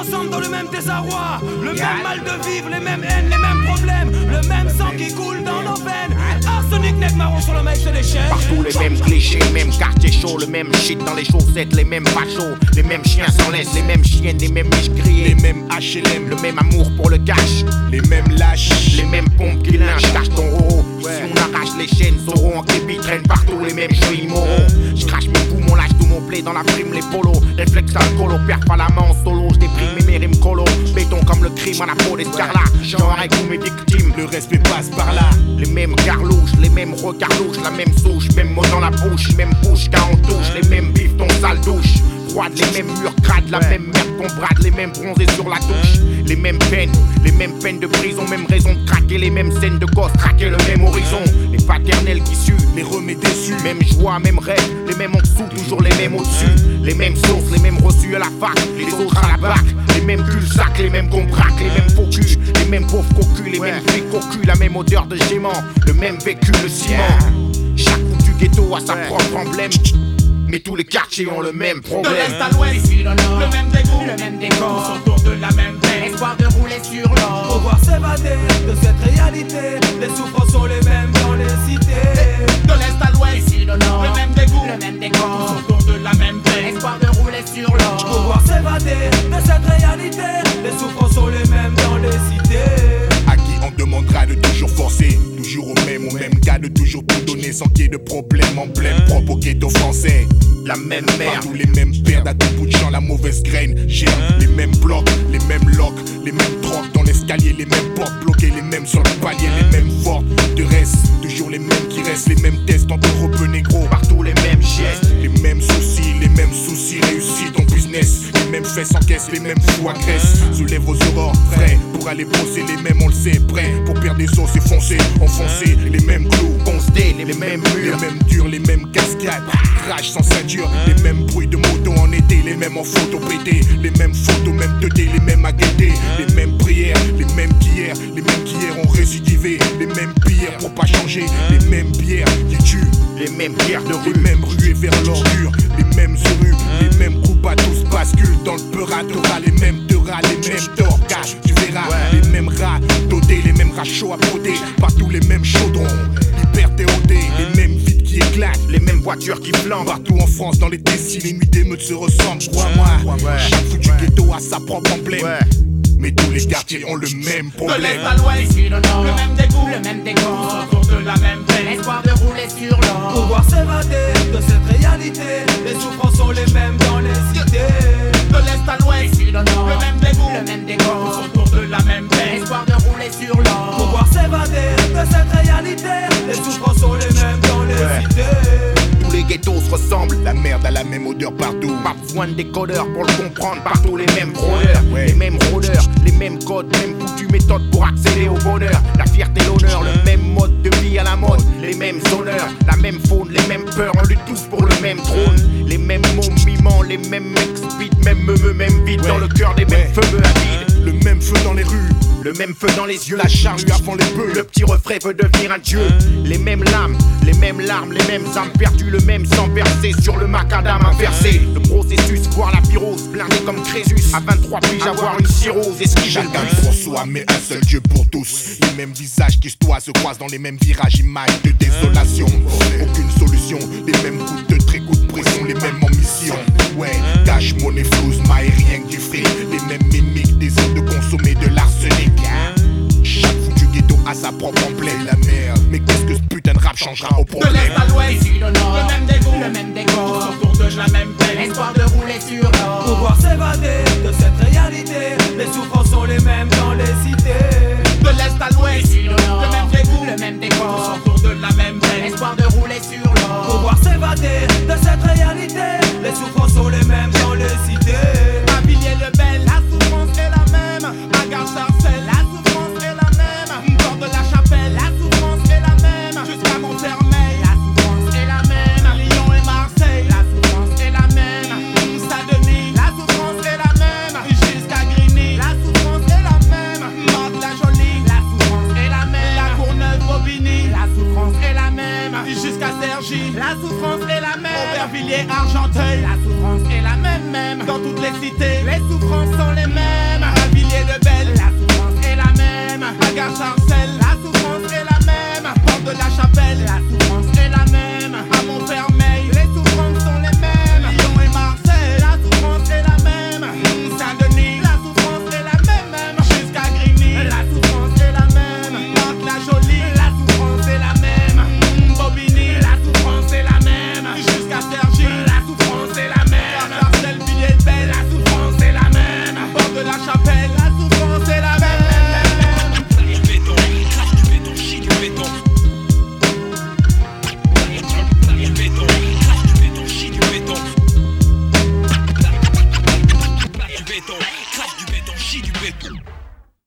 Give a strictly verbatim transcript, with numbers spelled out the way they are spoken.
ensemble dans le même désarroi. Le yeah. même mal de vivre, les mêmes haines, les mêmes problèmes. Le même sang qui coule dans nos veines. Arsenic, nec marron sur le mec, c'est des chaînes. Partout les mêmes clichés, même quartier chaud. Le même shit dans les chaussettes, les mêmes fachos. Les mêmes chiens sans laisse, les mêmes chiennes, les mêmes miches grillées. Les mêmes H L M, le même amour pour le cash. Les mêmes lâches, les mêmes pompes qui lynchent, cache ton roro. Ouais. Si on arrache les chaînes, Zoro en képi traîne partout les mêmes cheveux immoraux. J'crache mes poumons, lâche tout mon blé dans la prime, les polos. Réflexe alcoolo, perf à la main en solo. J'déprime mes rimes colo. Béton comme le crime à la peau d'escarlat. Genre avec tous mes victimes, le respect passe par là. Les mêmes garlouches, les mêmes regards louches, la même souche, même mot dans la bouche, même bouche quand on touche, les mêmes bifs, ton sale douche. Froide, les mêmes murs crades, la ouais. même merde qu'on brade, les mêmes bronzés sur la touche. Les mêmes peines, les mêmes peines de prison, même raison de craquer, les mêmes scènes de gosses, traquer le même horizon. Les paternels qui suent, les remets déçus, même joie, même rêve, les mêmes en dessous, toujours les mêmes au-dessus. Les mêmes sources, les mêmes reçus à la fac, les autres à la bac. Les mêmes cul-sacs, les mêmes qu'on braque, les mêmes faux culs, les mêmes pauvres cocus, les ouais. mêmes flics cocus, la même odeur de gément, le même vécu, le ciment. Yeah. Chaque foutu ghetto a sa ouais. propre emblème. Mais tous les quartiers ont le même problème. De l'est à l'ouest, ici dans le nord, le même dégoût, le même décor, autour de la même peine, espoir de rouler sur l'or. Pouvoir s'évader de cette réalité, les souffrances sont les mêmes dans les cités. De l'est à l'ouest, ici dans le nord, le même dégoût, le même décor, autour de la même peine, espoir de rouler sur l'or. Pouvoir s'évader de cette réalité, les souffrances sont les mêmes dans les cités. À qui on demandera de toujours forcer, toujours au même, au même gars, de toujours tout donner sans qu'il y ait de problème, emblème propre au ghetto français. La même merde, tous les mêmes pertes à tout bout de champ, la mauvaise graine gère les mêmes blocs, les mêmes locks, les mêmes trocs dans l'escalier, les mêmes portes bloquées, les mêmes sur le palier, les mêmes fortes de reste, toujours les mêmes qui restent, les mêmes tests en peu négro, partout les mêmes gestes, les mêmes soucis, les mêmes soucis, réussis ton business, les mêmes fesses encaissent, les mêmes fous agressent, soulève vos aurores, frais, pour aller bosser, les mêmes on le sait, prêt, pour perdre des os et foncer, enfoncer, les mêmes clous, constés, les, les mêmes murs, les mêmes durs, les mêmes cascades, crash sans ceinture, les mêmes bruits de moto en été, les mêmes en photo pété, les mêmes photos, même teutés, les mêmes à guetter, les mêmes prières, les mêmes qu'hier, les mêmes qu'hier ont récidivé, les mêmes prières pour pas changer, les mêmes bières qui tuent, les mêmes bières de rue, les mêmes ruées vers l'ordure, les mêmes rues, les mêmes groupes à tous basculent dans le peur-à-tora, les mêmes te rats, les mêmes torcages, tu verras, ouais. les mêmes rats dotés, les mêmes rats chauds à broder, partout les mêmes chaudrons, hyper théodés, les mêmes vides qui éclatent, les mêmes voitures qui flambent, partout en France, dans les décis, les nuits d'émeutes se ressemblent, crois-moi, ouais. chaque foutu ouais. ghetto a sa propre emblème. Ouais. Mais tous les quartiers ont le même problème. De l'est à l'ouest, ici dans le nord, le même dégoût, le même décor, autour de la même peine, espoir de rouler sur l'or. Pouvoir s'évader de cette réalité, les souffrances sont les mêmes dans les cités. De l'est à l'ouest, ici dans le nord, le même dégoût, le même décor, autour de la même peine, espoir de rouler sur l'or. Pouvoir s'évader de cette réalité, les souffrances sont les mêmes dans les ouais. cités. Tous les ghettos se ressemblent, la merde a la même odeur partout. Pas besoin de décodeurs pour le comprendre, partout les mêmes rôdeurs, ouais. les mêmes rôdeurs, les mêmes codes, même foutues méthodes pour accéder au bonheur. La fierté, l'honneur, le même mode de vie à la mode, les mêmes honneurs, la même faune, les mêmes peurs, on lutte tous pour le même trône. Les mêmes mots mimants, les mêmes mecs speed, même meumeux, même vide ouais. dans le cœur des mêmes ouais. feux avides. Le même feu dans les rues, le même feu dans les yeux, la charrue avant les bœufs, le petit refrain veut devenir un dieu. Les mêmes lames, les mêmes larmes, les mêmes âmes perdues, le même sang versé sur le macadam inversé. Le processus, voir la pyrose, blindé comme Crésus. À vingt-trois piges, avoir une cirrhose, esquiver le chacun pour soi, mais un seul Dieu pour tous. Les mêmes visages qui se toient se croisent dans les mêmes virages, images de désolation. Aucune solution, les mêmes coups de trait, coups de pression, les mêmes ambitions. Ouais, cash, monnaie, flouze, maille, rien que du fric. Les mêmes mimiques, désir de consommer de l'arsenic. Chaque foutu ghetto a sa propre emblème, la merde. Mais qu'est-ce que ce putain de rap changera au problème? De l'est à l'ouest, ici dans le nord, le même dégoût, le même décor, autour de la même peine, espoir de rouler sur l'or. Pouvoir s'évader de cette réalité, les souffrances sont les mêmes dans les cités. De l'est à l'ouest, ici dans le nord, le même dégoût, le même décor, autour de la même peine, espoir de rouler sur l'or. Pouvoir s'évader de cette réalité, les souffrances sont les mêmes dans les cités. À Villiers-le-Bel, la souffrance est la même. À Gare-Sarcelles, la souffrance est la même. Porte de la Chapelle, la souffrance est la même. Jusqu'à Montfermeil, la souffrance est la même. À Lyon et Marseille, la souffrance est la même. Saint-Denis, la souffrance est la même. les cités, les souffrances sont les mêmes. À Villiers de Belle, la souffrance est la même. À Gare Sarcelles,